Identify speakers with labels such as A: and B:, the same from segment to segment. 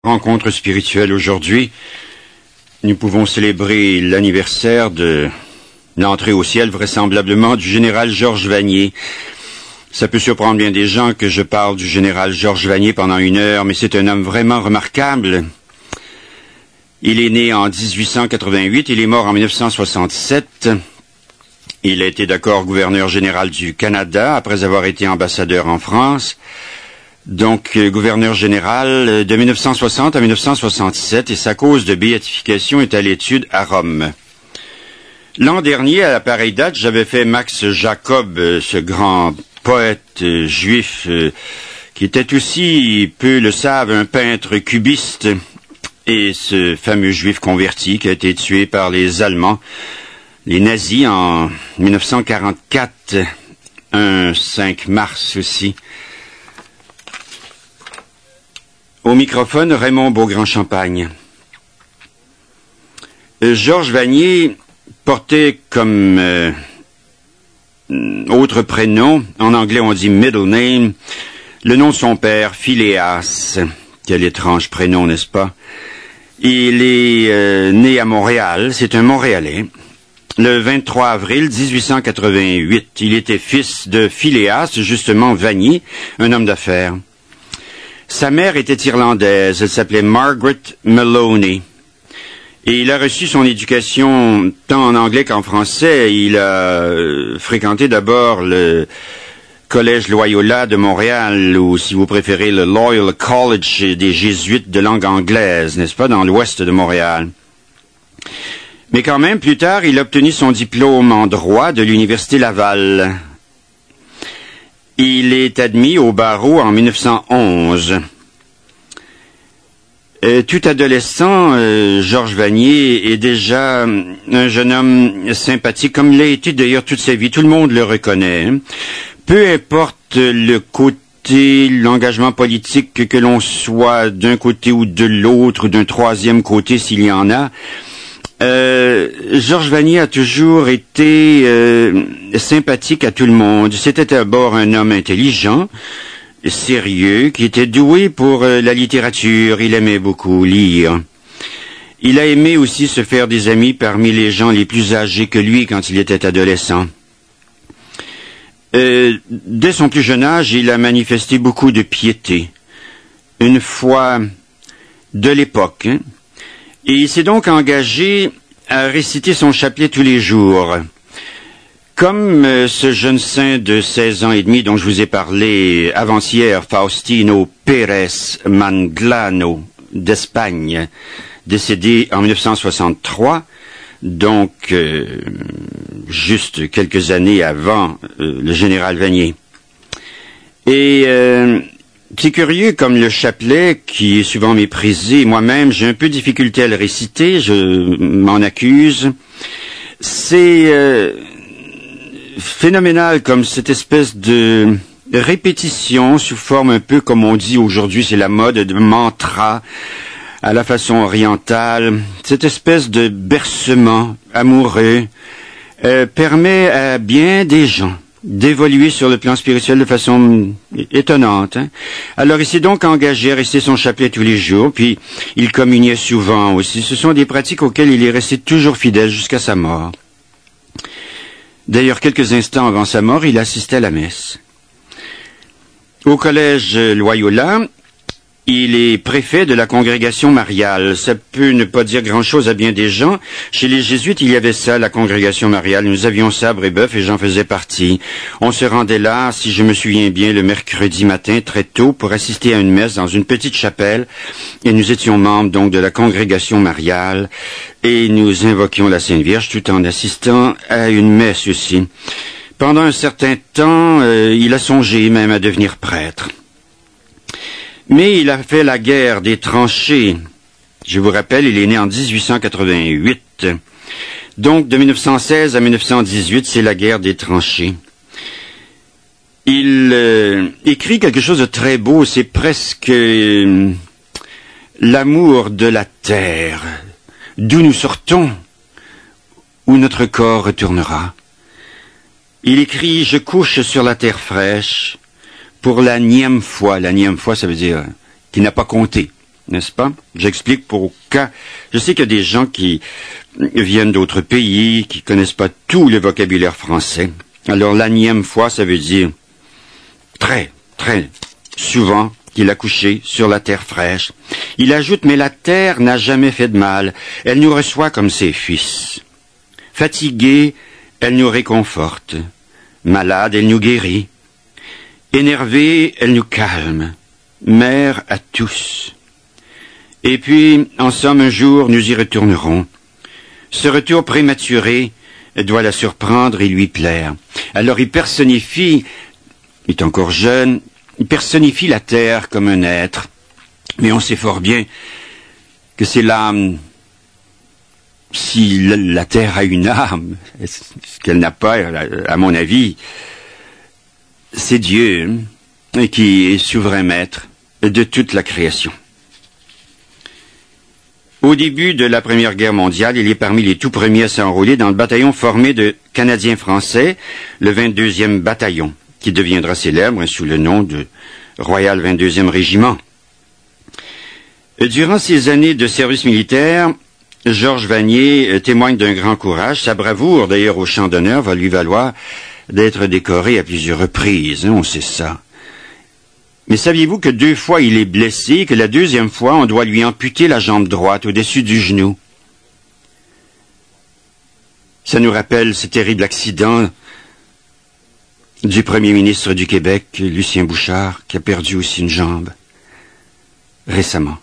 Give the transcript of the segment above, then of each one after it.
A: Rencontre spirituelle aujourd'hui, nous pouvons célébrer l'anniversaire de l'entrée au ciel vraisemblablement du général Georges Vanier. Ça peut surprendre bien des gens que je parle du général Georges Vanier pendant 1 heure, mais c'est un homme vraiment remarquable. Il est né en 1888, il est mort en 1967. Il a été d'accord gouverneur général du Canada après avoir été ambassadeur en France. Donc, gouverneur général de 1960 à 1967, et sa cause de béatification est à l'étude à Rome. L'an dernier, à la pareille date, j'avais fait Max Jacob, ce grand poète juif, qui était aussi, peu le savent, un peintre cubiste, et ce fameux juif converti qui a été tué par les Allemands, les nazis, en 1944, un 5 mars aussi. Au microphone, Raymond Beaugrand-Champagne. Georges Vanier portait comme autre prénom, en anglais on dit middle name, le nom de son père, Philéas. Quel étrange prénom, n'est-ce pas? Il est né à Montréal, c'est un Montréalais. Le 23 avril 1888, il était fils de Philéas, justement Vanier, un homme d'affaires. Sa mère était irlandaise, elle s'appelait Margaret Maloney. Et il a reçu son éducation tant en anglais qu'en français. Il a fréquenté d'abord le Collège Loyola de Montréal, ou si vous préférez le Loyola College des Jésuites de langue anglaise, n'est-ce pas, dans l'ouest de Montréal. Mais quand même, plus tard, il a obtenu son diplôme en droit de l'Université Laval. Il est admis au barreau en 1911. Tout adolescent, Georges Vanier est déjà un jeune homme sympathique, comme l'a été d'ailleurs toute sa vie. Tout le monde le reconnaît. Peu importe le côté, l'engagement politique que l'on soit d'un côté ou de l'autre, ou d'un troisième côté s'il y en a, Georges Vanier a toujours été sympathique à tout le monde. C'était d'abord un homme intelligent, sérieux, qui était doué pour la littérature. Il aimait beaucoup lire. Il a aimé aussi se faire des amis parmi les gens les plus âgés que lui quand il était adolescent. Dès son plus jeune âge, il a manifesté beaucoup de piété. Une foi de l'époque, et il s'est donc engagé à réciter son chapelet tous les jours. Comme ce jeune saint de 16 ans et demi dont je vous ai parlé avant-hier, Faustino Pérez Manglano d'Espagne, décédé en 1963, donc juste quelques années avant le général Vanier. Et c'est curieux, comme le chapelet, qui est souvent méprisé, moi-même, j'ai un peu de difficulté à le réciter, je m'en accuse. C'est phénoménal, comme cette espèce de répétition, sous forme un peu, comme on dit aujourd'hui, c'est la mode, de mantra, à la façon orientale. Cette espèce de bercement amoureux permet à bien des gens d'évoluer sur le plan spirituel de façon étonnante. Alors il s'est donc engagé à réciter son chapelet tous les jours, puis il communiait souvent aussi. Ce sont des pratiques auxquelles il est resté toujours fidèle jusqu'à sa mort. D'ailleurs, quelques instants avant sa mort, il assistait à la messe. Au collège Loyola, il est préfet de la congrégation mariale. Ça peut ne pas dire grand-chose à bien des gens. Chez les jésuites, il y avait ça, la congrégation mariale. Nous avions ça à Brébeuf et j'en faisais partie. On se rendait là, si je me souviens bien, le mercredi matin, très tôt, pour assister à une messe dans une petite chapelle. Et nous étions membres, donc, de la congrégation mariale. Et nous invoquions la Sainte Vierge tout en assistant à une messe aussi. Pendant un certain temps, il a songé même à devenir prêtre. Mais il a fait la guerre des tranchées. Je vous rappelle, il est né en 1888. Donc, de 1916 à 1918, c'est la guerre des tranchées. Il écrit quelque chose de très beau, c'est presque l'amour de la terre. D'où nous sortons, où notre corps retournera. Il écrit « Je couche sur la terre fraîche » pour la 9e fois. La 9e fois, ça veut dire qu'il n'a pas compté. n'est-ce pas? J'explique pour au cas. Je sais qu'il y a des gens qui viennent d'autres pays, qui connaissent pas tout le vocabulaire français. Alors, l'anième fois, ça veut dire très, très souvent qu'il a couché sur la terre fraîche. Il ajoute, mais la terre n'a jamais fait de mal. Elle nous reçoit comme ses fils. Fatiguée, elle nous réconforte. Malade, elle nous guérit. Énervée, elle nous calme. Mère à tous. Et puis, en somme, un jour, nous y retournerons. Ce retour prématuré doit la surprendre et lui plaire. Alors il personnifie, il est encore jeune, il personnifie la terre comme un être. Mais on sait fort bien que c'est l'âme. Si la terre a une âme, ce qu'elle n'a pas, à mon avis, c'est Dieu qui est souverain maître de toute la création. Au début de la Première Guerre mondiale, il est parmi les tout premiers à s'enrôler dans le bataillon formé de Canadiens français, le 22e bataillon, qui deviendra célèbre sous le nom de Royal 22e Régiment. Durant ces années de service militaire, Georges Vanier témoigne d'un grand courage. Sa bravoure, d'ailleurs, au champ d'honneur, va lui valoir d'être décoré à plusieurs reprises. On sait ça. Mais saviez-vous que 2 fois il est blessé et que la 2e fois, on doit lui amputer la jambe droite au-dessus du genou? Ça nous rappelle ce terrible accident du premier ministre du Québec, Lucien Bouchard, qui a perdu aussi une jambe récemment.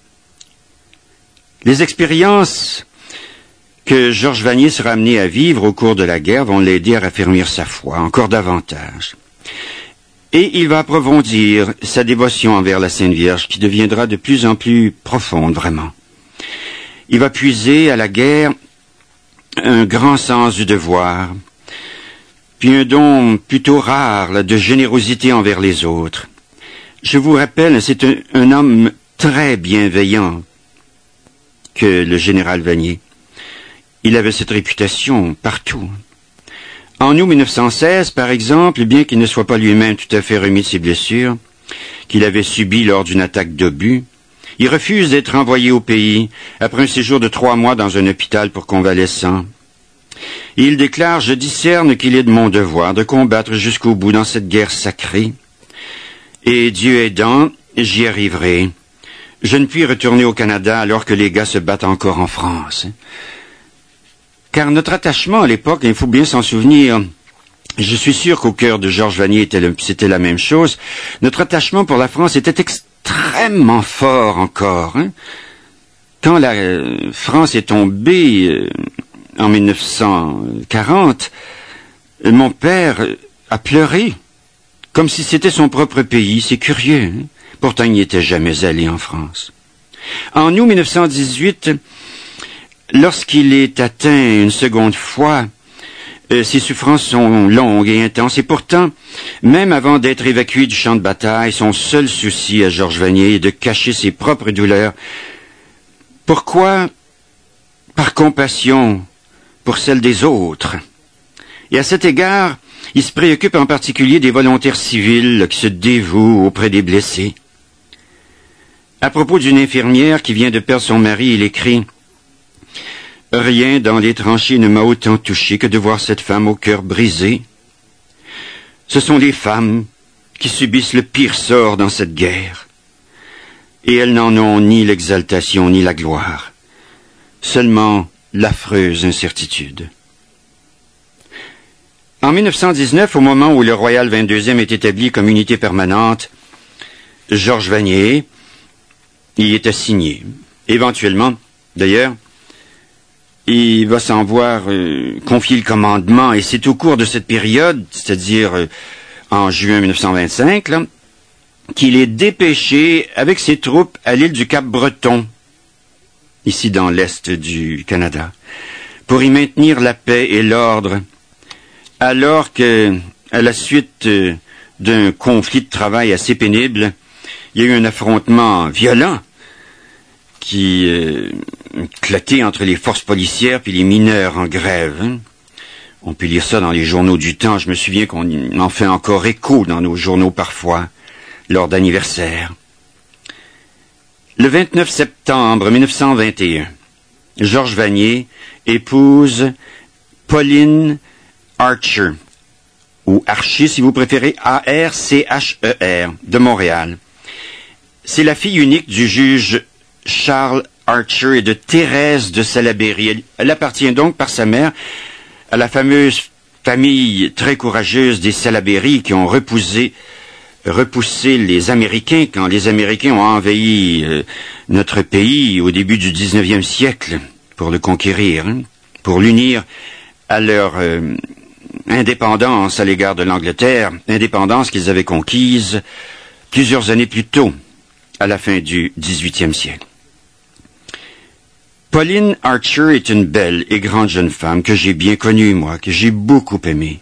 A: Les expériences que Georges Vanier sera amené à vivre au cours de la guerre vont l'aider à raffermir sa foi encore davantage. Et il va approfondir sa dévotion envers la Sainte Vierge qui deviendra de plus en plus profonde, vraiment. Il va puiser à la guerre un grand sens du devoir, puis un don plutôt rare là, de générosité envers les autres. Je vous rappelle, c'est un homme très bienveillant que le général Vanier. Il avait cette réputation partout. En août 1916, par exemple, bien qu'il ne soit pas lui-même tout à fait remis de ses blessures qu'il avait subies lors d'une attaque d'obus, il refuse d'être envoyé au pays après un séjour de 3 mois dans un hôpital pour convalescents. Et il déclare « Je discerne qu'il est de mon devoir de combattre jusqu'au bout dans cette guerre sacrée. Et Dieu aidant, j'y arriverai. Je ne puis retourner au Canada alors que les gars se battent encore en France. » Car notre attachement à l'époque, il faut bien s'en souvenir, je suis sûr qu'au cœur de Georges Vanier c'était la même chose, notre attachement pour la France était extrêmement fort encore. Quand la France est tombée en 1940, mon père a pleuré, comme si c'était son propre pays. C'est curieux. Pourtant, il n'y était jamais allé en France. En août 1918, lorsqu'il est atteint une seconde fois, ses souffrances sont longues et intenses. Et pourtant, même avant d'être évacué du champ de bataille, son seul souci à Georges Vanier est de cacher ses propres douleurs. Pourquoi? Par compassion pour celles des autres. Et à cet égard, il se préoccupe en particulier des volontaires civils qui se dévouent auprès des blessés. À propos d'une infirmière qui vient de perdre son mari, il écrit « Rien dans les tranchées ne m'a autant touché que de voir cette femme au cœur brisé. Ce sont les femmes qui subissent le pire sort dans cette guerre. Et elles n'en ont ni l'exaltation ni la gloire, seulement l'affreuse incertitude. » En 1919, au moment où le Royal 22e est établi comme unité permanente, Georges Vanier y est assigné. Éventuellement, d'ailleurs, il va s'en voir confier le commandement, et c'est au cours de cette période, c'est-à-dire en juin 1925, là, qu'il est dépêché avec ses troupes à l'île du Cap-Breton, ici dans l'est du Canada, pour y maintenir la paix et l'ordre, alors que, à la suite d'un conflit de travail assez pénible, il y a eu un affrontement violent qui éclatait entre les forces policières puis les mineurs en grève. On peut lire ça dans les journaux du temps. Je me souviens qu'on en fait encore écho dans nos journaux parfois, lors d'anniversaires. Le 29 septembre 1921, Georges Vanier épouse Pauline Archer, ou Archer si vous préférez, A-R-C-H-E-R, de Montréal. C'est la fille unique du juge Charles Archer et de Thérèse de Salaberry. Elle appartient donc par sa mère à la fameuse famille très courageuse des Salaberry qui ont repoussé les Américains quand les Américains ont envahi notre pays au début du 19e siècle pour le conquérir, pour l'unir à leur indépendance à l'égard de l'Angleterre, indépendance qu'ils avaient conquise plusieurs années plus tôt, à la fin du 18e siècle. Pauline Archer est une belle et grande jeune femme que j'ai bien connue, moi, que j'ai beaucoup aimée.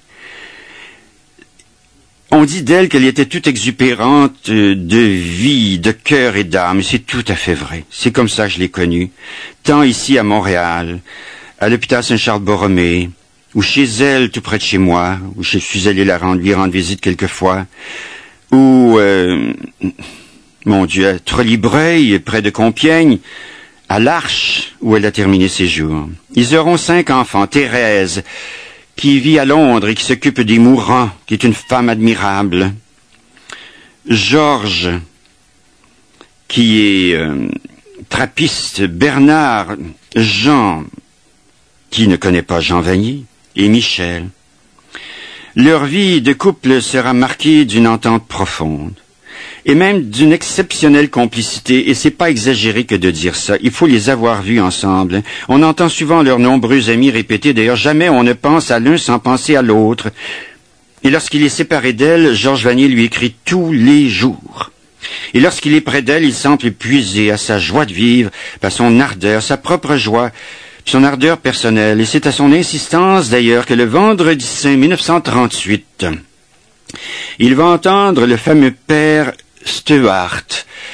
A: On dit d'elle qu'elle était toute exubérante de vie, de cœur et d'âme. C'est tout à fait vrai. C'est comme ça que je l'ai connue. Tant ici à Montréal, à l'hôpital Saint-Charles-Borromée, ou chez elle, tout près de chez moi, où je suis allé lui rendre visite quelquefois, ou, mon Dieu, à Trollibreuil, près de Compiègne, à l'Arche, où elle a terminé ses jours. Ils auront 5 enfants. Thérèse, qui vit à Londres et qui s'occupe des mourants, qui est une femme admirable. Georges, qui est trappiste. Bernard, Jean, qui ne connaît pas Jean Vanier, et Michel. Leur vie de couple sera marquée d'une entente profonde, et même d'une exceptionnelle complicité, et c'est pas exagéré que de dire ça. Il faut les avoir vus ensemble. On entend souvent leurs nombreux amis répéter, d'ailleurs, jamais on ne pense à l'un sans penser à l'autre. Et lorsqu'il est séparé d'elle, Georges Vanier lui écrit tous les jours. Et lorsqu'il est près d'elle, il semble puiser à sa joie de vivre, à son ardeur, sa propre joie, son ardeur personnelle. Et c'est à son insistance, d'ailleurs, que le vendredi saint 1938, il va entendre le fameux père Stuart,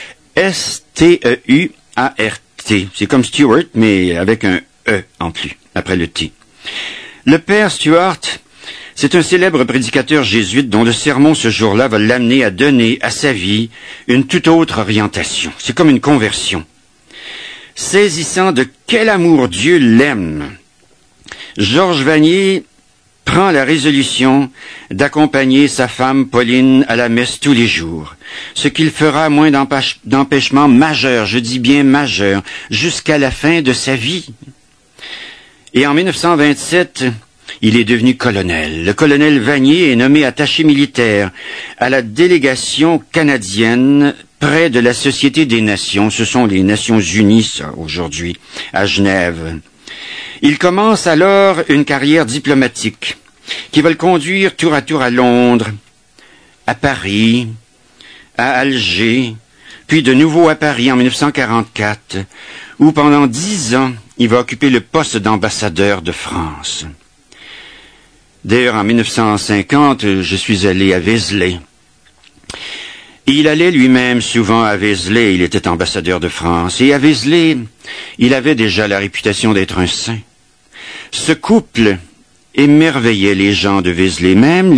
A: S-T-E-U-A-R-T. C'est comme Stuart, mais avec un E en plus, après le T. Le père Stuart, c'est un célèbre prédicateur jésuite dont le sermon ce jour-là va l'amener à donner à sa vie une toute autre orientation. C'est comme une conversion. Saisissant de quel amour Dieu l'aime, Georges Vanier prend la résolution d'accompagner sa femme Pauline à la messe tous les jours, ce qu'il fera moins d'empêchements majeurs, je dis bien majeurs, jusqu'à la fin de sa vie. Et en 1927, il est devenu colonel. Le colonel Vanier est nommé attaché militaire à la délégation canadienne près de la Société des Nations. Ce sont les Nations Unies, ça, aujourd'hui, à Genève. Il commence alors une carrière diplomatique qui va le conduire tour à tour à Londres, à Paris, à Alger, puis de nouveau à Paris en 1944, où pendant 10 ans, il va occuper le poste d'ambassadeur de France. D'ailleurs, en 1950, je suis allé à Vézelay. Il allait lui-même souvent à Vézelay, il était ambassadeur de France. Et à Vézelay, il avait déjà la réputation d'être un saint. Ce couple émerveillait les gens de Vézelay, même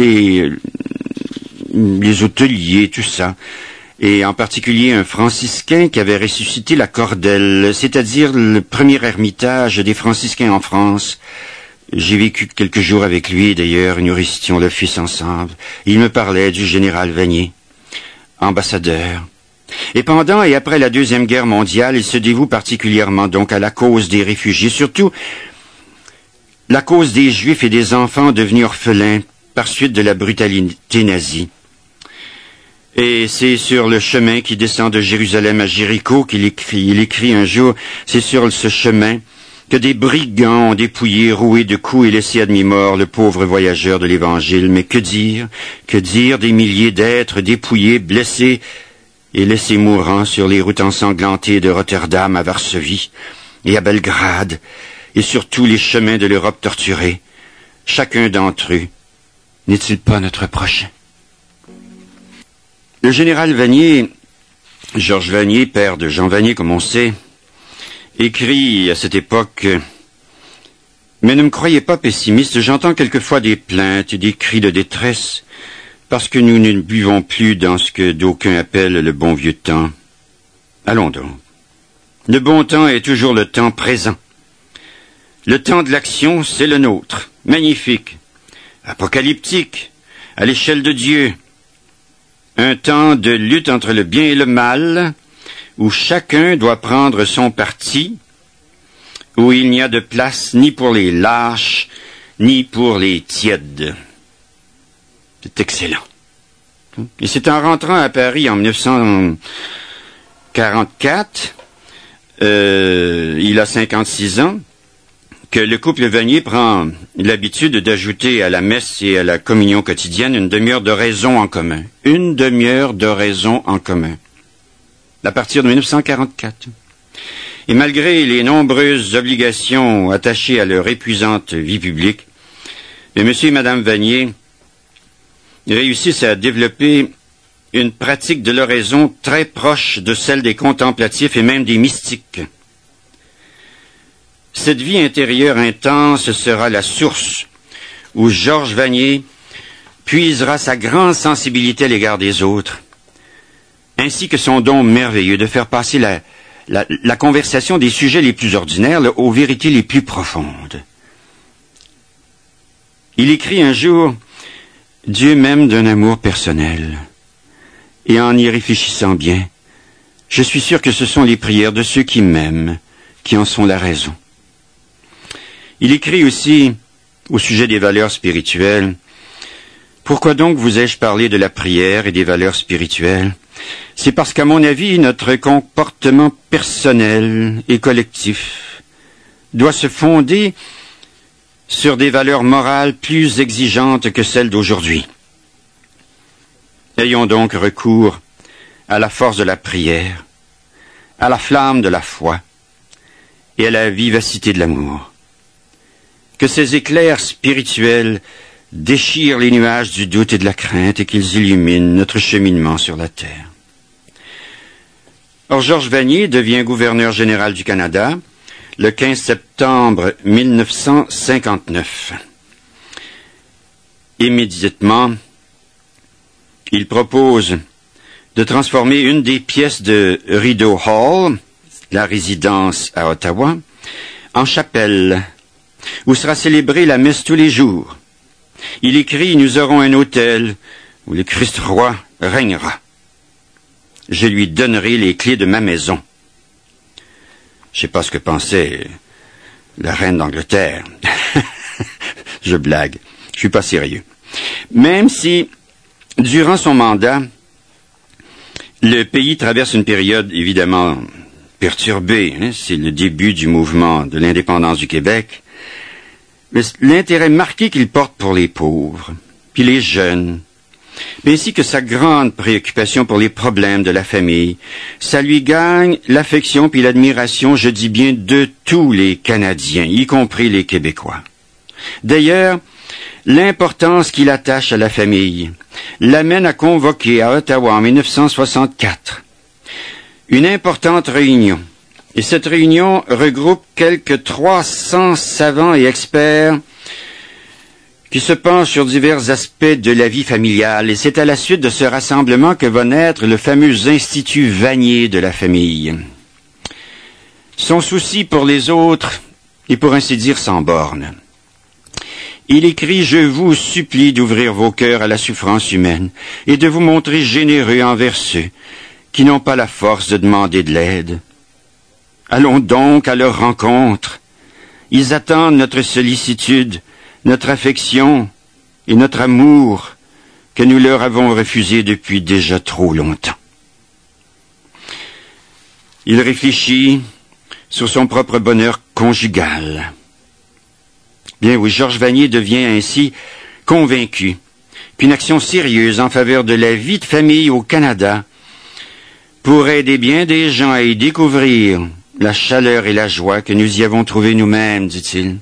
A: les hôteliers, tout ça. Et en particulier un franciscain qui avait ressuscité la Cordelle, c'est-à-dire le premier ermitage des franciscains en France. J'ai vécu quelques jours avec lui, d'ailleurs, nous récitions le fils ensemble. Il me parlait du général Vanier, ambassadeur. Et pendant et après la Deuxième Guerre mondiale, il se dévoue particulièrement donc à la cause des réfugiés, surtout la cause des Juifs et des enfants devenus orphelins par suite de la brutalité nazie. Et c'est sur le chemin qui descend de Jérusalem à Jéricho qu'il écrit. Il écrit un jour, c'est sur ce chemin que des brigands ont dépouillé, roué de coups et laissé à demi-mort le pauvre voyageur de l'Évangile. Mais que dire des milliers d'êtres dépouillés, blessés et laissés mourants sur les routes ensanglantées de Rotterdam à Varsovie et à Belgrade, et sur tous les chemins de l'Europe torturée. Chacun d'entre eux n'est-il pas notre prochain? Le général Vanier, Georges Vanier, père de Jean Vanier, comme on sait, écrit à cette époque « Mais ne me croyez pas pessimiste, j'entends quelquefois des plaintes et des cris de détresse, parce que nous ne buvons plus dans ce que d'aucuns appellent le bon vieux temps. Allons donc, Le bon temps est toujours le temps présent. Le temps de l'action, c'est le nôtre. Magnifique, apocalyptique, à l'échelle de Dieu. Un temps de lutte entre le bien et le mal, où chacun doit prendre son parti, où il n'y a de place ni pour les lâches, ni pour les tièdes. C'est excellent. Et c'est en rentrant à Paris en 1944, il a 56 ans, que le couple Vanier prend l'habitude d'ajouter à la messe et à la communion quotidienne une demi-heure de raison en commun. Une demi-heure de raison en commun. À partir de 1944. Et malgré les nombreuses obligations attachées à leur épuisante vie publique, M. et Mme Vanier réussissent à développer une pratique de l'oraison très proche de celle des contemplatifs et même des mystiques. Cette vie intérieure intense sera la source où Georges Vanier puisera sa grande sensibilité à l'égard des autres, ainsi que son don merveilleux de faire passer la conversation des sujets les plus ordinaires aux vérités les plus profondes. Il écrit un jour « Dieu m'aime d'un amour personnel ». Et en y réfléchissant bien, je suis sûr que ce sont les prières de ceux qui m'aiment qui en sont la raison. Il écrit aussi, au sujet des valeurs spirituelles, « Pourquoi donc vous ai-je parlé de la prière et des valeurs spirituelles? C'est parce qu'à mon avis, notre comportement personnel et collectif doit se fonder sur des valeurs morales plus exigeantes que celles d'aujourd'hui. Ayons donc recours à la force de la prière, à la flamme de la foi et à la vivacité de l'amour. Que ces éclairs spirituels déchirent les nuages du doute et de la crainte et qu'ils illuminent notre cheminement sur la terre. » Or, Georges Vanier devient gouverneur général du Canada le 15 septembre 1959. Immédiatement, il propose de transformer une des pièces de Rideau Hall, la résidence à Ottawa, en chapelle, où sera célébrée la messe tous les jours. Il écrit « Nous aurons un autel où le Christ roi régnera. Je lui donnerai les clés de ma maison. » Je ne sais pas ce que pensait la reine d'Angleterre. Je blague, je suis pas sérieux. Même si, durant son mandat, le pays traverse une période évidemment perturbée, c'est le début du mouvement de l'indépendance du Québec, mais l'intérêt marqué qu'il porte pour les pauvres, puis les jeunes, ainsi que sa grande préoccupation pour les problèmes de la famille, ça lui gagne l'affection puis l'admiration, je dis bien, de tous les Canadiens, y compris les Québécois. D'ailleurs, l'importance qu'il attache à la famille l'amène à convoquer à Ottawa en 1964 une importante réunion. Et cette réunion regroupe quelques 300 savants et experts qui se penchent sur divers aspects de la vie familiale. Et c'est à la suite de ce rassemblement que va naître le fameux Institut Vanier de la famille. Son souci pour les autres est pour ainsi dire sans borne. Il écrit « Je vous supplie d'ouvrir vos cœurs à la souffrance humaine et de vous montrer généreux envers ceux qui n'ont pas la force de demander de l'aide. Allons donc à leur rencontre. Ils attendent notre sollicitude, notre affection et notre amour que nous leur avons refusé depuis déjà trop longtemps. » Il réfléchit sur son propre bonheur conjugal. Bien oui, Georges Vanier devient ainsi convaincu qu'une action sérieuse en faveur de la vie de famille au Canada pourrait aider bien des gens à y découvrir la chaleur et la joie que nous y avons trouvées nous-mêmes, dit-il.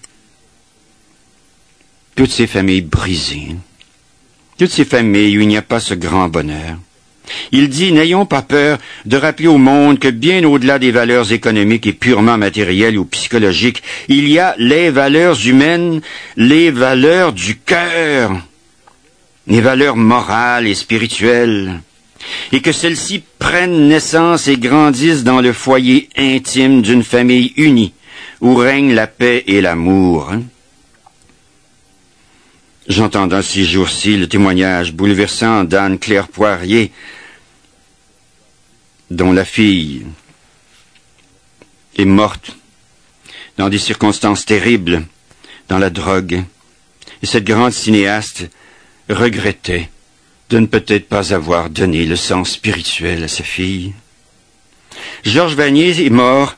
A: Toutes ces familles brisées, toutes ces familles où il n'y a pas ce grand bonheur. Il dit, n'ayons pas peur de rappeler au monde que bien au-delà des valeurs économiques et purement matérielles ou psychologiques, il y a les valeurs humaines, les valeurs du cœur, les valeurs morales et spirituelles. et que celles-ci prennent naissance et grandissent dans le foyer intime d'une famille unie, où règne la paix et l'amour. J'entends dans ces jours-ci le témoignage bouleversant d'Anne-Claire Poirier, dont la fille est morte dans des circonstances terribles, dans la drogue. Et cette grande cinéaste regrettait de ne peut-être pas avoir donné le sens spirituel à sa fille. Georges Vanier est mort.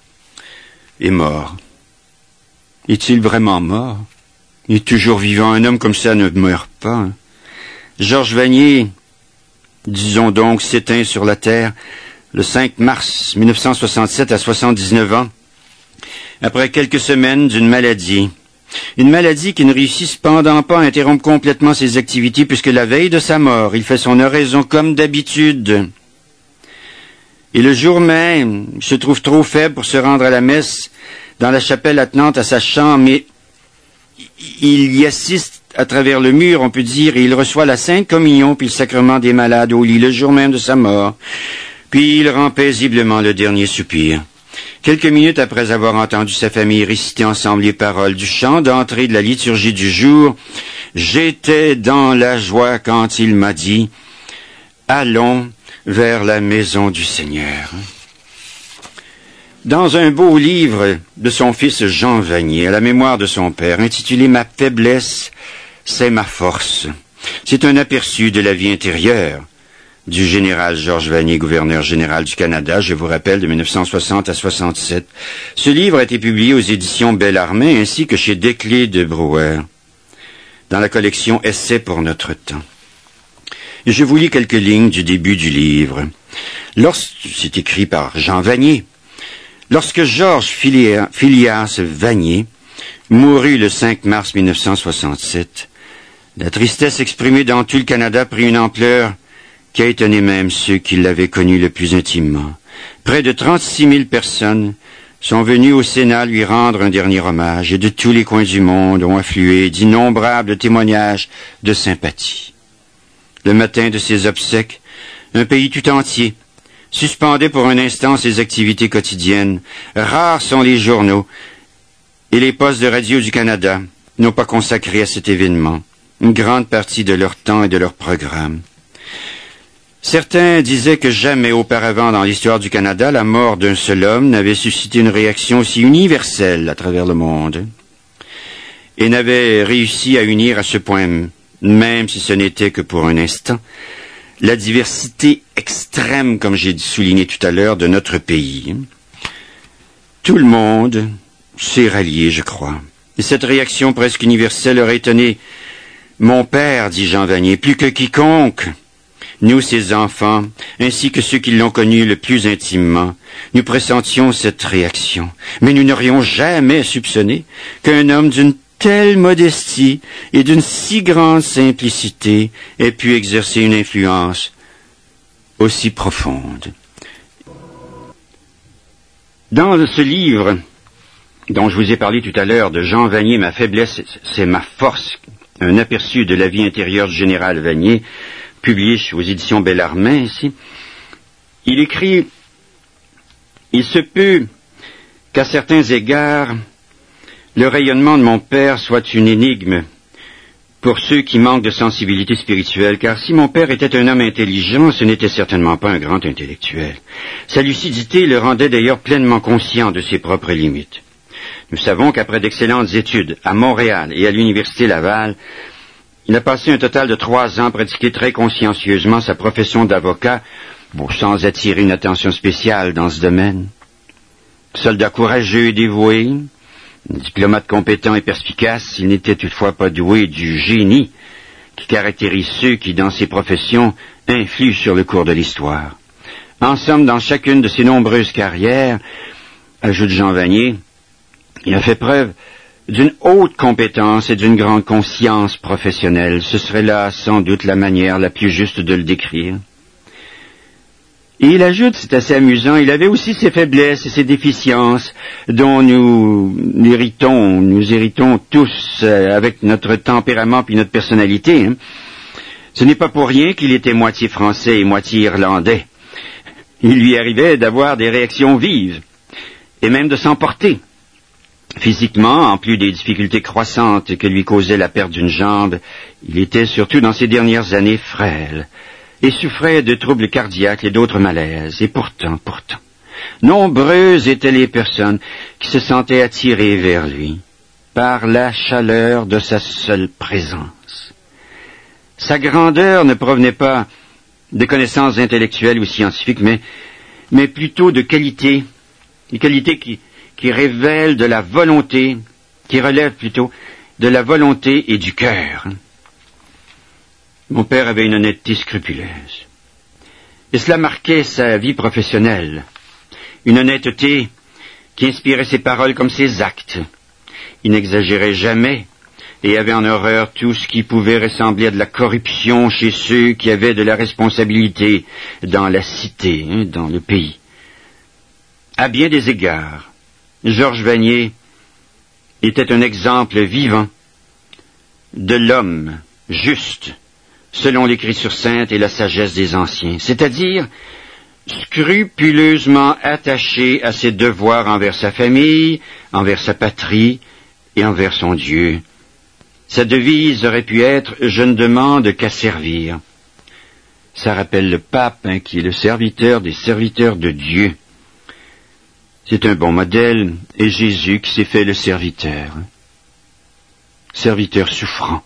A: Est-il vraiment mort? Il est toujours vivant. Un homme comme ça ne meurt pas. Georges Vanier, disons donc, s'éteint sur la terre le 5 mars 1967 à 79 ans, après quelques semaines d'une maladie. Une maladie qui ne réussit cependant pas à interrompre complètement ses activités, puisque la veille de sa mort, il fait son oraison comme d'habitude. Et le jour même, il se trouve trop faible pour se rendre à la messe dans la chapelle attenante à sa chambre, mais il y assiste à travers le mur, on peut dire, et il reçoit la Sainte Communion puis le sacrement des malades au lit le jour même de sa mort. Puis il rend paisiblement le dernier soupir. Quelques minutes après avoir entendu sa famille réciter ensemble les paroles du chant d'entrée de la liturgie du jour, j'étais dans la joie quand il m'a dit « Allons vers la maison du Seigneur ». Dans un beau livre de son fils Jean Vanier, à la mémoire de son père, intitulé « Ma faiblesse, c'est ma force », c'est un aperçu de la vie intérieure du général Georges Vanier, gouverneur général du Canada, je vous rappelle, de 1960 à 67. Ce livre a été publié aux éditions Bellarmine ainsi que chez Desclés de Brouwer, dans la collection Essais pour notre temps. Et je vous lis quelques lignes du début du livre. C'est écrit par Jean Vanier. Lorsque Georges Phileas Vanier mourut le 5 mars 1967, la tristesse exprimée dans tout le Canada prit une ampleur qui a étonné même ceux qui l'avaient connu le plus intimement. Près de 36 000 personnes sont venues au Sénat lui rendre un dernier hommage, et de tous les coins du monde ont afflué d'innombrables témoignages de sympathie. Le matin de ses obsèques, un pays tout entier suspendait pour un instant ses activités quotidiennes. Rares sont les journaux et les postes de radio du Canada n'ont pas consacré à cet événement une grande partie de leur temps et de leur programme. Certains disaient que jamais auparavant dans l'histoire du Canada, la mort d'un seul homme n'avait suscité une réaction aussi universelle à travers le monde et n'avait réussi à unir à ce point, même si ce n'était que pour un instant, la diversité extrême, comme j'ai souligné tout à l'heure, de notre pays. Tout le monde s'est rallié, je crois. Et cette réaction presque universelle aurait étonné mon père, dit Jean Vanier, plus que quiconque. Nous, ses enfants, ainsi que ceux qui l'ont connu le plus intimement, nous pressentions cette réaction. Mais nous n'aurions jamais soupçonné qu'un homme d'une telle modestie et d'une si grande simplicité ait pu exercer une influence aussi profonde. Dans ce livre dont je vous ai parlé tout à l'heure, de Jean Vanier, Ma faiblesse, c'est ma force, un aperçu de la vie intérieure du général Vanier, publié aux éditions Bellarmine ici, il écrit « Il se peut qu'à certains égards, le rayonnement de mon père soit une énigme pour ceux qui manquent de sensibilité spirituelle, car si mon père était un homme intelligent, ce n'était certainement pas un grand intellectuel. Sa lucidité le rendait d'ailleurs pleinement conscient de ses propres limites. Nous savons qu'après d'excellentes études à Montréal et à l'Université Laval, il a passé un total de 3 ans à pratiquer très consciencieusement sa profession d'avocat, sans attirer une attention spéciale dans ce domaine. Soldat courageux et dévoué, diplomate compétent et perspicace, il n'était toutefois pas doué du génie qui caractérise ceux qui, dans ces professions, influent sur le cours de l'histoire. En somme, dans chacune de ses nombreuses carrières, ajoute Jean Vanier, il a fait preuve d'une haute compétence et d'une grande conscience professionnelle. Ce serait là sans doute la manière la plus juste de le décrire. Et il ajoute, c'est assez amusant, il avait aussi ses faiblesses et ses déficiences dont nous héritons tous avec notre tempérament puis notre personnalité. Ce n'est pas pour rien qu'il était moitié français et moitié irlandais. Il lui arrivait d'avoir des réactions vives, et même de s'emporter. Physiquement, en plus des difficultés croissantes que lui causait la perte d'une jambe, il était surtout dans ces dernières années frêle, et souffrait de troubles cardiaques et d'autres malaises. Et pourtant, nombreuses étaient les personnes qui se sentaient attirées vers lui par la chaleur de sa seule présence. Sa grandeur ne provenait pas de connaissances intellectuelles ou scientifiques, mais plutôt de qualités, des qualités qui révèlent de la volonté, qui relèvent plutôt de la volonté et du cœur. Mon père avait une honnêteté scrupuleuse, et cela marquait sa vie professionnelle. Une honnêteté qui inspirait ses paroles comme ses actes. Il n'exagérait jamais et avait en horreur tout ce qui pouvait ressembler à de la corruption chez ceux qui avaient de la responsabilité dans la cité, dans le pays. À bien des égards, Georges Vanier était un exemple vivant de l'homme juste, selon l'Écriture sainte et la sagesse des anciens, c'est-à-dire scrupuleusement attaché à ses devoirs envers sa famille, envers sa patrie et envers son Dieu. Sa devise aurait pu être « Je ne demande qu'à servir ». Ça rappelle le pape, qui est le serviteur des serviteurs de Dieu. C'est un bon modèle, et Jésus qui s'est fait le serviteur. Serviteur souffrant.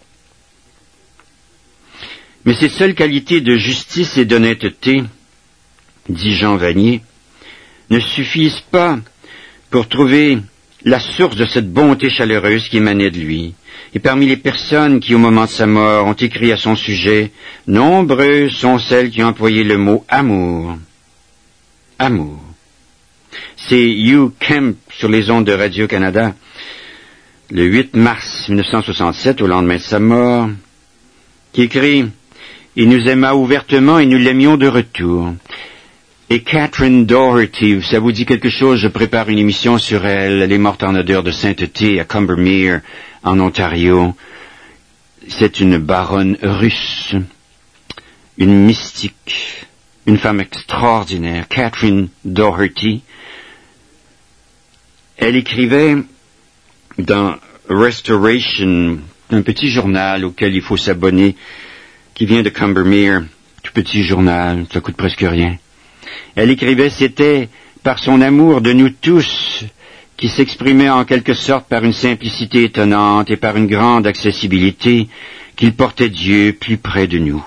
A: Mais ces seules qualités de justice et d'honnêteté, dit Jean Vanier, ne suffisent pas pour trouver la source de cette bonté chaleureuse qui émanait de lui. Et parmi les personnes qui, au moment de sa mort, ont écrit à son sujet, nombreuses sont celles qui ont employé le mot amour. Amour. C'est Hugh Kemp sur les ondes de Radio-Canada, le 8 mars 1967, au lendemain de sa mort, qui écrit « Il nous aima ouvertement et nous l'aimions de retour ». Et Catherine Doherty, ça vous dit quelque chose, je prépare une émission sur elle. Elle est morte en odeur de sainteté à Combermere, en Ontario. C'est une baronne russe, une mystique, une femme extraordinaire, Catherine Doherty. Elle écrivait dans Restoration, un petit journal auquel il faut s'abonner, qui vient de Combermere, tout petit journal, ça coûte presque rien. Elle écrivait, c'était par son amour de nous tous, qui s'exprimait en quelque sorte par une simplicité étonnante et par une grande accessibilité, qu'il portait Dieu plus près de nous.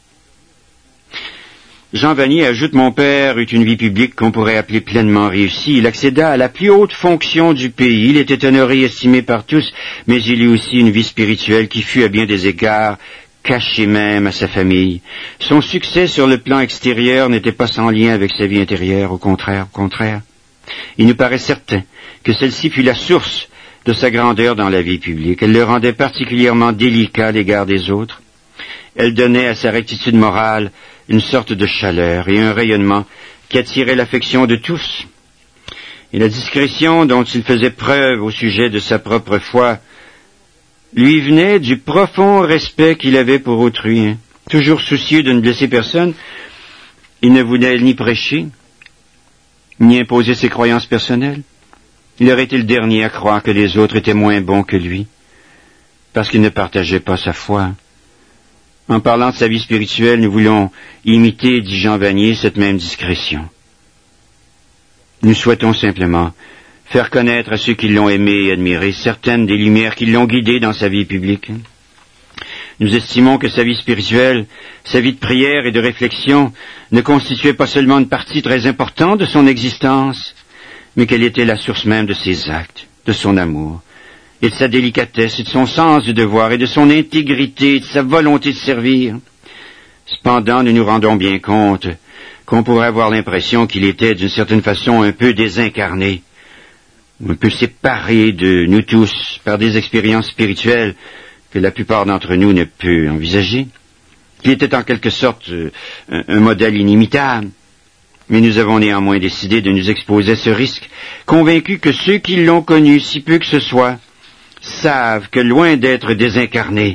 A: Jean Vanier ajoute, mon père eut une vie publique qu'on pourrait appeler pleinement réussie. Il accéda à la plus haute fonction du pays. Il était honoré et estimé par tous, mais il eut aussi une vie spirituelle qui fut à bien des égards caché même à sa famille. Son succès sur le plan extérieur n'était pas sans lien avec sa vie intérieure, au contraire. Il nous paraît certain que celle-ci fut la source de sa grandeur dans la vie publique. Elle le rendait particulièrement délicat à l'égard des autres. Elle donnait à sa rectitude morale une sorte de chaleur et un rayonnement qui attirait l'affection de tous. Et la discrétion dont il faisait preuve au sujet de sa propre foi lui venait du profond respect qu'il avait pour autrui. Toujours soucieux de ne blesser personne, il ne voulait ni prêcher, ni imposer ses croyances personnelles. Il aurait été le dernier à croire que les autres étaient moins bons que lui, parce qu'il ne partageait pas sa foi. En parlant de sa vie spirituelle, nous voulons imiter, dit Jean Vanier, cette même discrétion. Nous souhaitons simplement faire connaître à ceux qui l'ont aimé et admiré certaines des lumières qui l'ont guidé dans sa vie publique. Nous estimons que sa vie spirituelle, sa vie de prière et de réflexion ne constituait pas seulement une partie très importante de son existence, mais qu'elle était la source même de ses actes, de son amour, et de sa délicatesse, et de son sens du devoir, et de son intégrité, et de sa volonté de servir. Cependant, nous nous rendons bien compte qu'on pourrait avoir l'impression qu'il était, d'une certaine façon, un peu désincarné, un peu séparé de nous tous par des expériences spirituelles que la plupart d'entre nous ne peut envisager. Il était en quelque sorte un modèle inimitable, mais nous avons néanmoins décidé de nous exposer à ce risque, convaincus que ceux qui l'ont connu, si peu que ce soit, savent que loin d'être désincarné,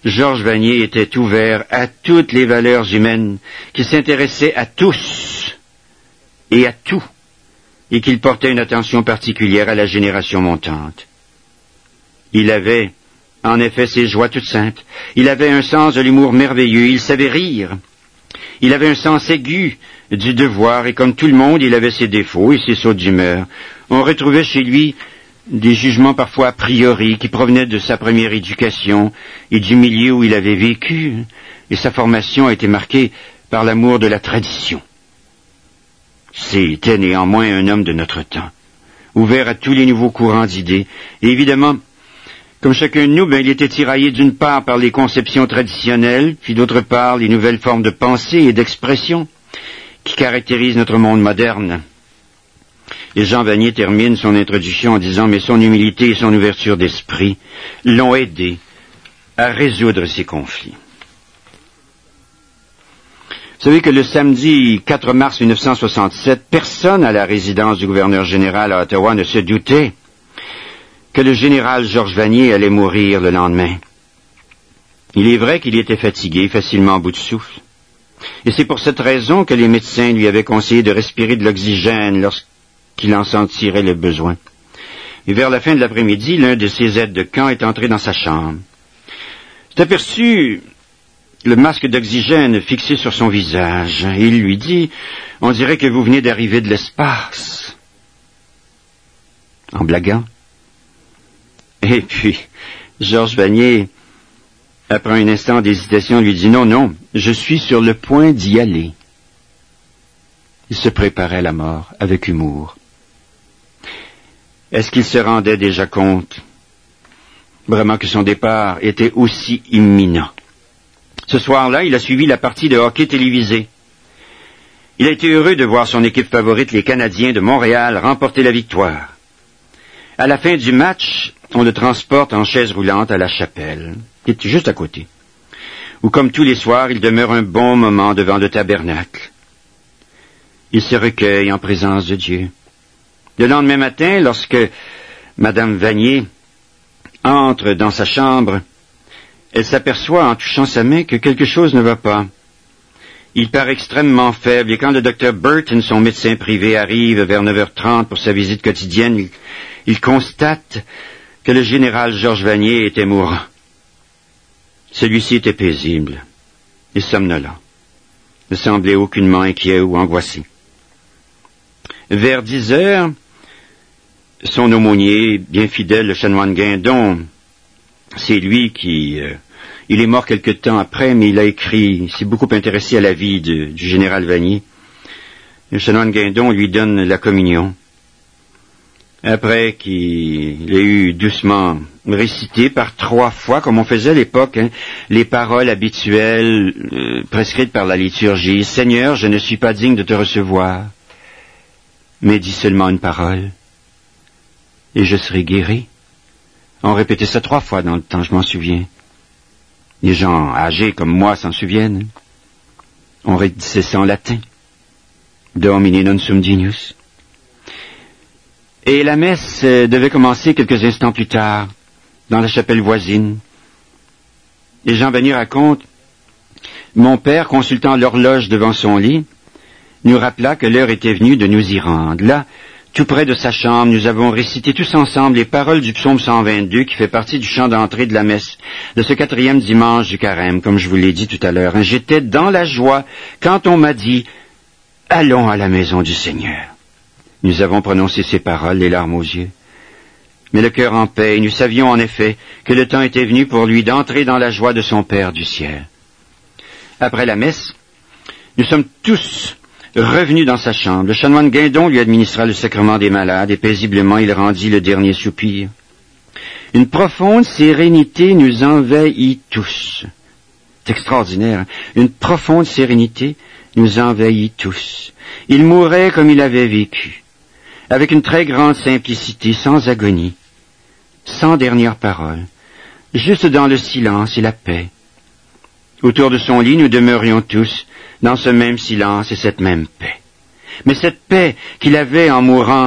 A: Georges Vanier était ouvert à toutes les valeurs humaines, qu'il s'intéressait à tous et à tout, et qu'il portait une attention particulière à la génération montante. Il avait, en effet, ses joies toutes simples. Il avait un sens de l'humour merveilleux, il savait rire. Il avait un sens aigu du devoir, et comme tout le monde, il avait ses défauts et ses sautes d'humeur. On retrouvait chez lui des jugements parfois a priori qui provenaient de sa première éducation et du milieu où il avait vécu, et sa formation a été marquée par l'amour de la tradition. C'était néanmoins un homme de notre temps, ouvert à tous les nouveaux courants d'idées, et évidemment, comme chacun de nous, il était tiraillé d'une part par les conceptions traditionnelles, puis d'autre part les nouvelles formes de pensée et d'expression qui caractérisent notre monde moderne. Et Jean Vanier termine son introduction en disant « Mais son humilité et son ouverture d'esprit l'ont aidé à résoudre ces conflits. » Vous savez que le samedi 4 mars 1967, personne à la résidence du gouverneur général à Ottawa ne se doutait que le général Georges Vanier allait mourir le lendemain. Il est vrai qu'il était fatigué, facilement à bout de souffle. Et c'est pour cette raison que les médecins lui avaient conseillé de respirer de l'oxygène lorsqu'il en sentirait le besoin. Et vers la fin de l'après-midi, l'un de ses aides de camp est entré dans sa chambre. Il aperçut le masque d'oxygène fixé sur son visage. Et il lui dit « On dirait que vous venez d'arriver de l'espace. » En blaguant. Et puis, Georges Vanier, après un instant d'hésitation, lui dit « Non, je suis sur le point d'y aller. » Il se préparait à la mort avec humour. Est-ce qu'il se rendait déjà compte vraiment que son départ était aussi imminent? Ce soir-là, il a suivi la partie de hockey télévisée. Il a été heureux de voir son équipe favorite, les Canadiens de Montréal, remporter la victoire. À la fin du match, on le transporte en chaise roulante à la chapelle, qui est juste à côté, où, comme tous les soirs, il demeure un bon moment devant le tabernacle. Il se recueille en présence de Dieu. Le lendemain matin, lorsque Madame Vanier entre dans sa chambre, elle s'aperçoit en touchant sa main que quelque chose ne va pas. Il paraît extrêmement faible, et quand le docteur Burton, son médecin privé, arrive vers 9h30 pour sa visite quotidienne, il constate que le général Georges Vanier était mourant. Celui-ci était paisible et somnolent, ne semblait aucunement inquiet ou angoissé. Vers 10h, son aumônier, bien fidèle, le chanoine Guindon, c'est lui qui... il est mort quelque temps après, mais il a écrit, il s'est beaucoup intéressé à la vie du général Vanier. Le chanoine Guindon lui donne la communion. Après qu'il ait eu doucement récité par 3 fois, comme on faisait à l'époque, les paroles habituelles prescrites par la liturgie. « Seigneur, je ne suis pas digne de te recevoir, mais dis seulement une parole, et je serai guéri. » On répétait ça 3 fois dans le temps, je m'en souviens. Les gens âgés comme moi s'en souviennent. On disait ça en latin. « Domine non sum dignus ». Et la messe devait commencer quelques instants plus tard, dans la chapelle voisine. Et Jean Vanier raconte, « Mon père, consultant l'horloge devant son lit, nous rappela que l'heure était venue de nous y rendre. Là, tout près de sa chambre, nous avons récité tous ensemble les paroles du psaume 122 qui fait partie du chant d'entrée de la messe de ce 4e dimanche du carême, comme je vous l'ai dit tout à l'heure. J'étais dans la joie quand on m'a dit « Allons à la maison du Seigneur ». Nous avons prononcé ces paroles, les larmes aux yeux. Mais le cœur en paix, et nous savions en effet que le temps était venu pour lui d'entrer dans la joie de son Père du ciel. Après la messe, nous sommes tous revenus dans sa chambre. Le chanoine Guindon lui administra le sacrement des malades, et paisiblement il rendit le dernier soupir. Une profonde sérénité nous envahit tous. C'est extraordinaire, hein? Une profonde sérénité nous envahit tous. Il mourait comme il avait vécu, avec une très grande simplicité, sans agonie, sans dernière parole, juste dans le silence et la paix. Autour de son lit, nous demeurions tous dans ce même silence et cette même paix. Mais cette paix qu'il avait en mourant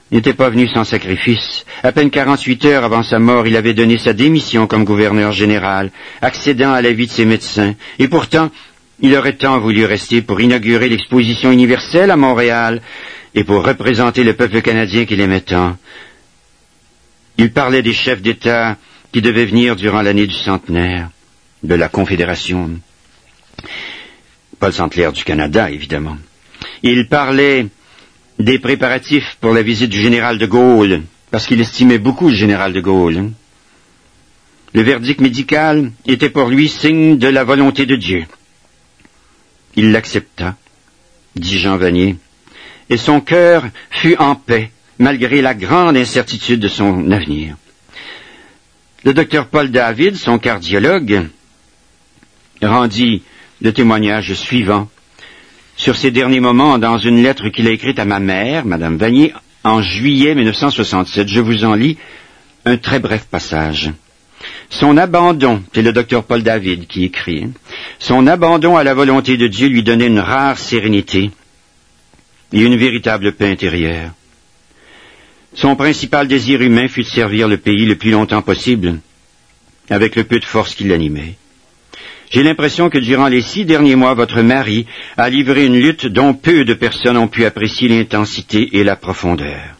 A: n'était pas venu sans sacrifice. À peine 48 heures avant sa mort, il avait donné sa démission comme gouverneur général, accédant à l'avis de ses médecins. Et pourtant, il aurait tant voulu rester pour inaugurer l'exposition universelle à Montréal et pour représenter le peuple canadien qu'il aimait tant. Il parlait des chefs d'État qui devaient venir durant l'année du centenaire de la Confédération. Pas le centenaire du Canada, évidemment. Il parlait des préparatifs pour la visite du général de Gaulle, parce qu'il estimait beaucoup le général de Gaulle. Le verdict médical était pour lui signe de la volonté de Dieu. Il l'accepta, dit Jean Vanier, et son cœur fut en paix, malgré la grande incertitude de son avenir. Le docteur Paul David, son cardiologue, rendit le témoignage suivant sur ses derniers moments dans une lettre qu'il a écrite à ma mère, Madame Vanier, en juillet 1967. Je vous en lis un très bref passage. Son abandon, c'est le docteur Paul David qui écrit, son abandon à la volonté de Dieu lui donnait une rare sérénité et une véritable paix intérieure. Son principal désir humain fut de servir le pays le plus longtemps possible, avec le peu de force qui l'animait. J'ai l'impression que durant les 6 derniers mois, votre mari a livré une lutte dont peu de personnes ont pu apprécier l'intensité et la profondeur.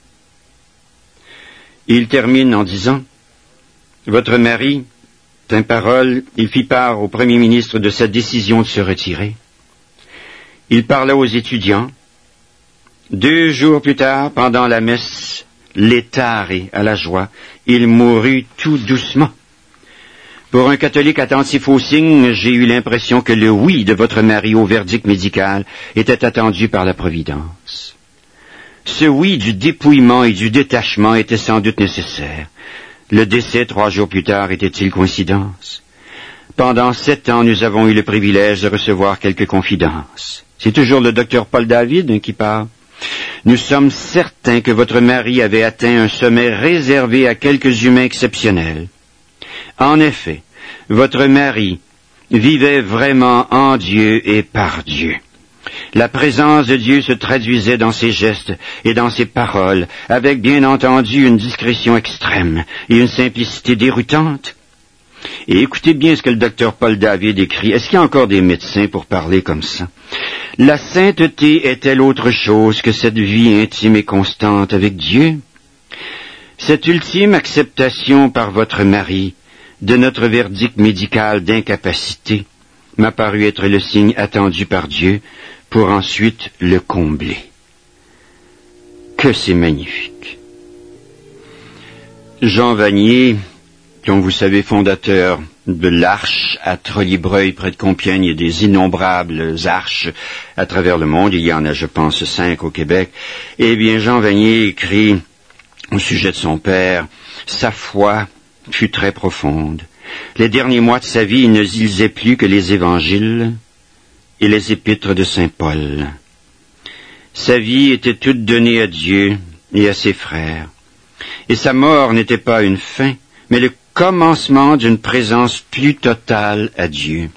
A: Il termine en disant, « Votre mari, d'un parole, il fit part au Premier ministre de sa décision de se retirer. Il parla aux étudiants. 2 jours plus tard, pendant la messe, l'étaré à la joie, il mourut tout doucement. Pour un catholique attentif aux signes, j'ai eu l'impression que le oui de votre mari au verdict médical était attendu par la Providence. Ce oui du dépouillement et du détachement était sans doute nécessaire. Le décès 3 jours plus tard était-il coïncidence? Pendant 7 ans, nous avons eu le privilège de recevoir quelques confidences. C'est toujours le docteur Paul David qui parle. Nous sommes certains que votre mari avait atteint un sommet réservé à quelques humains exceptionnels. En effet, votre mari vivait vraiment en Dieu et par Dieu. La présence de Dieu se traduisait dans ses gestes et dans ses paroles, avec bien entendu une discrétion extrême et une simplicité déroutante. Et écoutez bien ce que le docteur Paul David écrit. Est-ce qu'il y a encore des médecins pour parler comme ça? La sainteté est-elle autre chose que cette vie intime et constante avec Dieu? Cette ultime acceptation par votre mari de notre verdict médical d'incapacité m'a paru être le signe attendu par Dieu pour ensuite le combler. Que c'est magnifique! Jean Vanier, comme vous savez, fondateur de l'Arche à Trollibreuil, près de Compiègne, il y a des innombrables arches à travers le monde, il y en a, je pense, 5 au Québec. Eh bien, Jean Vanier écrit au sujet de son père, sa foi fut très profonde. Les derniers mois de sa vie, il ne lisait plus que les évangiles et les épîtres de saint Paul. Sa vie était toute donnée à Dieu et à ses frères. Et sa mort n'était pas une fin, mais le commencement d'une présence plus totale à Dieu.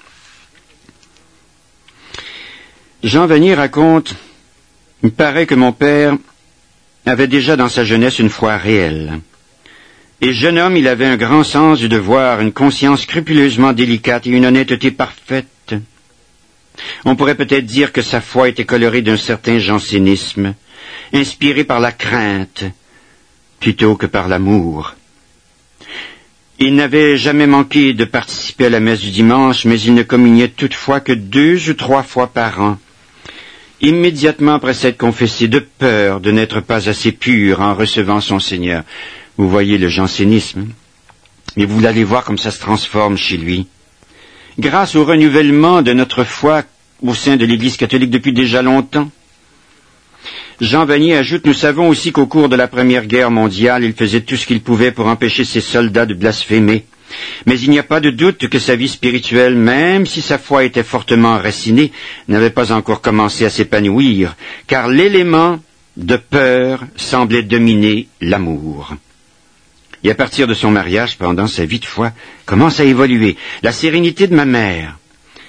A: Jean Vanier raconte, il paraît que mon père avait déjà dans sa jeunesse une foi réelle. Et jeune homme, il avait un grand sens du devoir, une conscience scrupuleusement délicate et une honnêteté parfaite. On pourrait peut-être dire que sa foi était colorée d'un certain jansénisme, inspiré par la crainte plutôt que par l'amour. Il n'avait jamais manqué de participer à la messe du dimanche, mais il ne communiait toutefois que 2 ou 3 fois par an. Immédiatement après s'être confessé, de peur de n'être pas assez pur en recevant son Seigneur. Vous voyez le jansénisme, mais vous allez voir comme ça se transforme chez lui. Grâce au renouvellement de notre foi au sein de l'Église catholique depuis déjà longtemps. Jean Vanier ajoute, nous savons aussi qu'au cours de la Première Guerre mondiale, il faisait tout ce qu'il pouvait pour empêcher ses soldats de blasphémer. Mais il n'y a pas de doute que sa vie spirituelle, même si sa foi était fortement enracinée, n'avait pas encore commencé à s'épanouir, car l'élément de peur semblait dominer l'amour. Et à partir de son mariage, pendant sa vie de foi, commence à évoluer. La sérénité de ma mère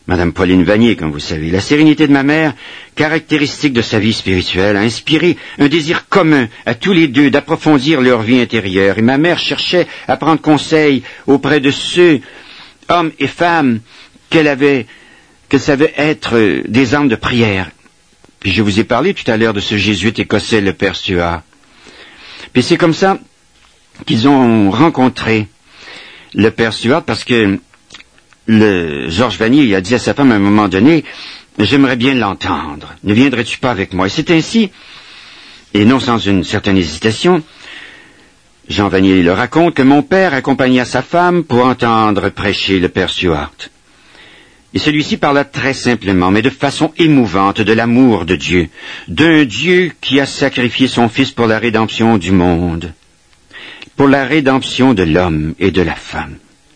A: Madame Pauline Vanier, comme vous savez. La sérénité de ma mère, caractéristique de sa vie spirituelle, a inspiré un désir commun à tous les deux d'approfondir leur vie intérieure. Et ma mère cherchait à prendre conseil auprès de ceux, hommes et femmes, qu'elle savait être des âmes de prière. Puis je vous ai parlé tout à l'heure de ce jésuite écossais, le père Stuart. Puis c'est comme ça qu'ils ont rencontré le père Stuart, parce que Georges Vanier a dit à sa femme à un moment donné, « J'aimerais bien l'entendre. Ne viendrais-tu pas avec moi? » Et c'est ainsi, et non sans une certaine hésitation, Jean Vanier le raconte, que mon père accompagna sa femme pour entendre prêcher le père Stuart. Et celui-ci parla très simplement, mais de façon émouvante, de l'amour de Dieu, d'un Dieu qui a sacrifié son Fils pour la rédemption du monde, pour la rédemption de l'homme et de la femme.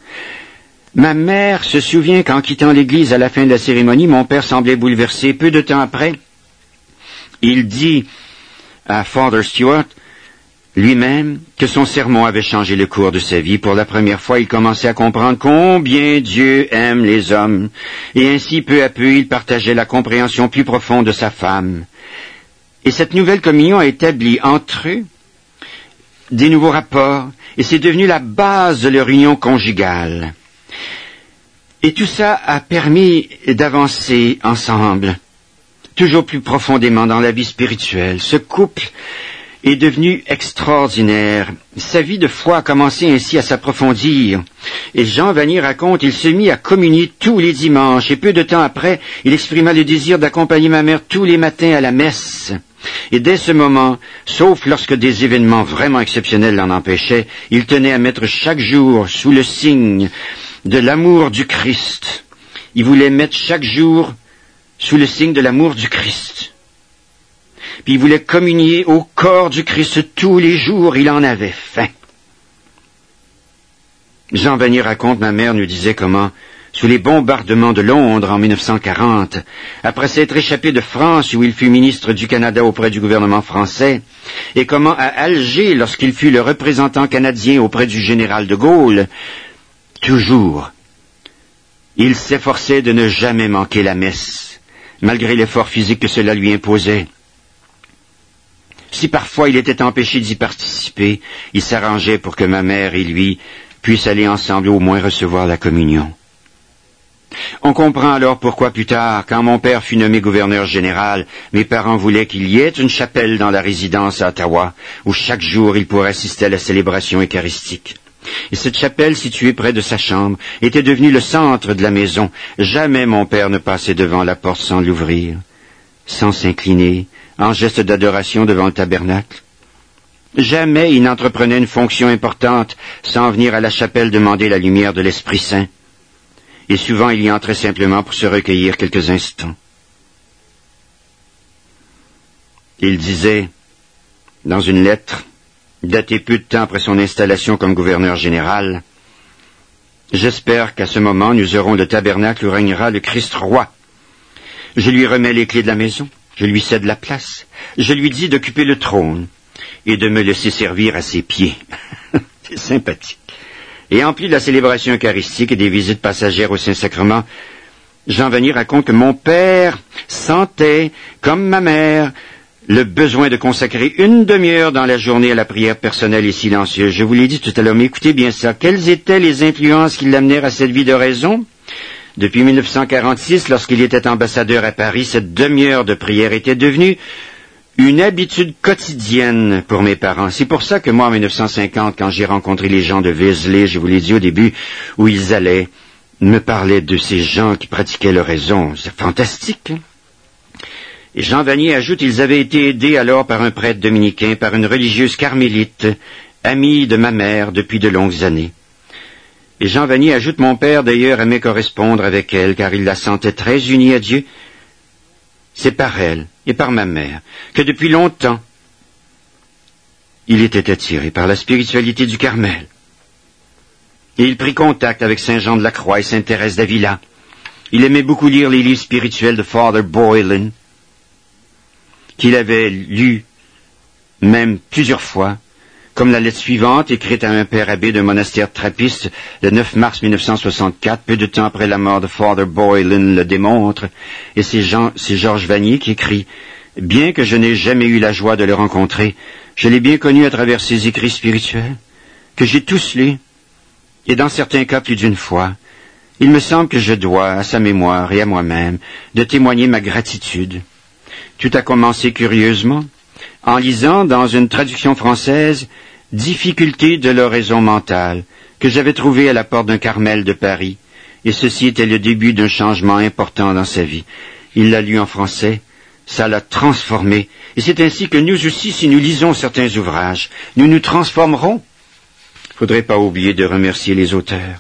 A: Ma mère se souvient qu'en quittant l'église à la fin de la cérémonie, mon père semblait bouleversé. Peu de temps après, il dit à Father Stuart lui-même que son sermon avait changé le cours de sa vie. Pour la première fois, il commençait à comprendre combien Dieu aime les hommes. Et ainsi, peu à peu, il partageait la compréhension plus profonde de sa femme. Et cette nouvelle communion a établi entre eux des nouveaux rapports, et c'est devenu la base de leur union conjugale. Et tout ça a permis d'avancer ensemble, toujours plus profondément dans la vie spirituelle. Ce couple est devenu extraordinaire. Sa vie de foi a commencé ainsi à s'approfondir. Et Jean Vanier raconte, il se mit à communier tous les dimanches, et peu de temps après, il exprima le désir d'accompagner ma mère tous les matins à la messe. Et dès ce moment, sauf lorsque des événements vraiment exceptionnels l'en empêchaient, il tenait à mettre chaque jour sous le signe de l'amour du Christ. Il voulait mettre chaque jour sous le signe de l'amour du Christ. Puis il voulait communier au corps du Christ tous les jours, il en avait faim. Jean Vanier raconte, ma mère nous disait comment, sous les bombardements de Londres en 1940, après s'être échappé de France où il fut ministre du Canada auprès du gouvernement français, et comment à Alger, lorsqu'il fut le représentant canadien auprès du général de Gaulle, toujours, il s'efforçait de ne jamais manquer la messe, malgré l'effort physique que cela lui imposait. Si parfois il était empêché d'y participer, il s'arrangeait pour que ma mère et lui puissent aller ensemble au moins recevoir la communion. On comprend alors pourquoi plus tard, quand mon père fut nommé gouverneur général, mes parents voulaient qu'il y ait une chapelle dans la résidence à Ottawa, où chaque jour il pourrait assister à la célébration eucharistique. Et cette chapelle, située près de sa chambre, était devenue le centre de la maison. Jamais mon père ne passait devant la porte sans l'ouvrir, sans s'incliner, en geste d'adoration devant le tabernacle. Jamais il n'entreprenait une fonction importante sans venir à la chapelle demander la lumière de l'Esprit Saint. Et souvent il y entrait simplement pour se recueillir quelques instants. Il disait, dans une lettre, datée peu de temps après son installation comme gouverneur général, « J'espère qu'à ce moment nous aurons le tabernacle où régnera le Christ roi. Je lui remets les clés de la maison. Je lui cède la place. Je lui dis d'occuper le trône et de me laisser servir à ses pieds. » C'est sympathique. Et en plus de la célébration eucharistique et des visites passagères au Saint-Sacrement, Jean Vanier raconte que mon père sentait, comme ma mère, le besoin de consacrer une demi-heure dans la journée à la prière personnelle et silencieuse. Je vous l'ai dit tout à l'heure, mais écoutez bien ça. Quelles étaient les influences qui l'amenèrent à cette vie de raison? Depuis 1946, lorsqu'il était ambassadeur à Paris, cette demi-heure de prière était devenue une habitude quotidienne pour mes parents. C'est pour ça que moi, en 1950, quand j'ai rencontré les gens de Vézelay, je vous l'ai dit au début, où ils allaient, me parlaient de ces gens qui pratiquaient l'oraison. C'est fantastique, hein? Et Jean Vanier ajoute, ils avaient été aidés alors par un prêtre dominicain, par une religieuse carmélite, amie de ma mère depuis de longues années. Et Jean Vanier ajoute, mon père d'ailleurs aimait correspondre avec elle, car il la sentait très unie à Dieu. C'est par elle et par ma mère que depuis longtemps, il était attiré par la spiritualité du Carmel. Et il prit contact avec Saint Jean de la Croix et Sainte Thérèse d'Avila. Il aimait beaucoup lire les livres spirituels de Father Boylan, qu'il avait lu même plusieurs fois, comme la lettre suivante, écrite à un père abbé d'un monastère trappiste le 9 mars 1964, peu de temps après la mort de Father Boylan, le démontre, et c'est Georges Vanier qui écrit « Bien que je n'ai jamais eu la joie de le rencontrer, je l'ai bien connu à travers ses écrits spirituels, que j'ai tous lus, et dans certains cas plus d'une fois. Il me semble que je dois, à sa mémoire et à moi-même, de témoigner ma gratitude. Tout a commencé curieusement, en lisant dans une traduction française « Difficulté de l'oraison mentale » que j'avais trouvée à la porte d'un Carmel de Paris, et ceci était le début d'un changement important dans sa vie. Il l'a lu en français, ça l'a transformé, et c'est ainsi que nous aussi, si nous lisons certains ouvrages, nous nous transformerons. Faudrait pas oublier de remercier les auteurs.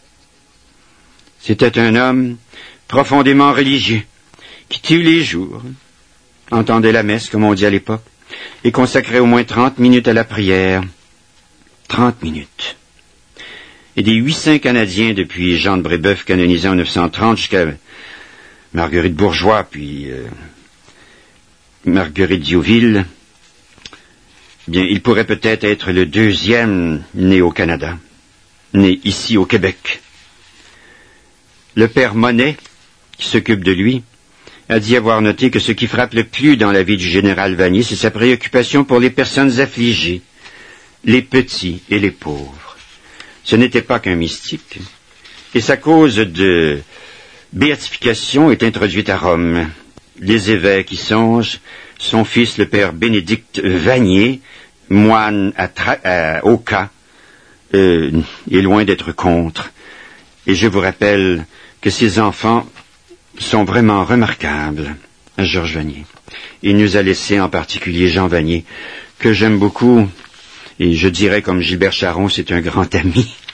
A: C'était un homme profondément religieux, qui tous les jours entendait la messe, comme on dit à l'époque, et consacrait au moins 30 minutes à la prière. 30 minutes. Et des 800 Canadiens, depuis Jean de Brébeuf canonisé en 1930 jusqu'à Marguerite Bourgeois, puis Marguerite Diouville, bien, il pourrait peut-être être le deuxième né au Canada, né ici au Québec. Le père Monet, qui s'occupe de lui, a dit avoir noté que ce qui frappe le plus dans la vie du général Vanier, c'est sa préoccupation pour les personnes affligées, les petits et les pauvres. Ce n'était pas qu'un mystique, et sa cause de béatification est introduite à Rome. Les évêques y songent, son fils, le père Bénédicte Vanier, moine à Oka, est loin d'être contre. Et je vous rappelle que ces enfants sont vraiment remarquables, Georges Vanier. Il nous a laissé en particulier Jean Vanier, que j'aime beaucoup, et je dirais comme Gilbert Charron, c'est un grand ami.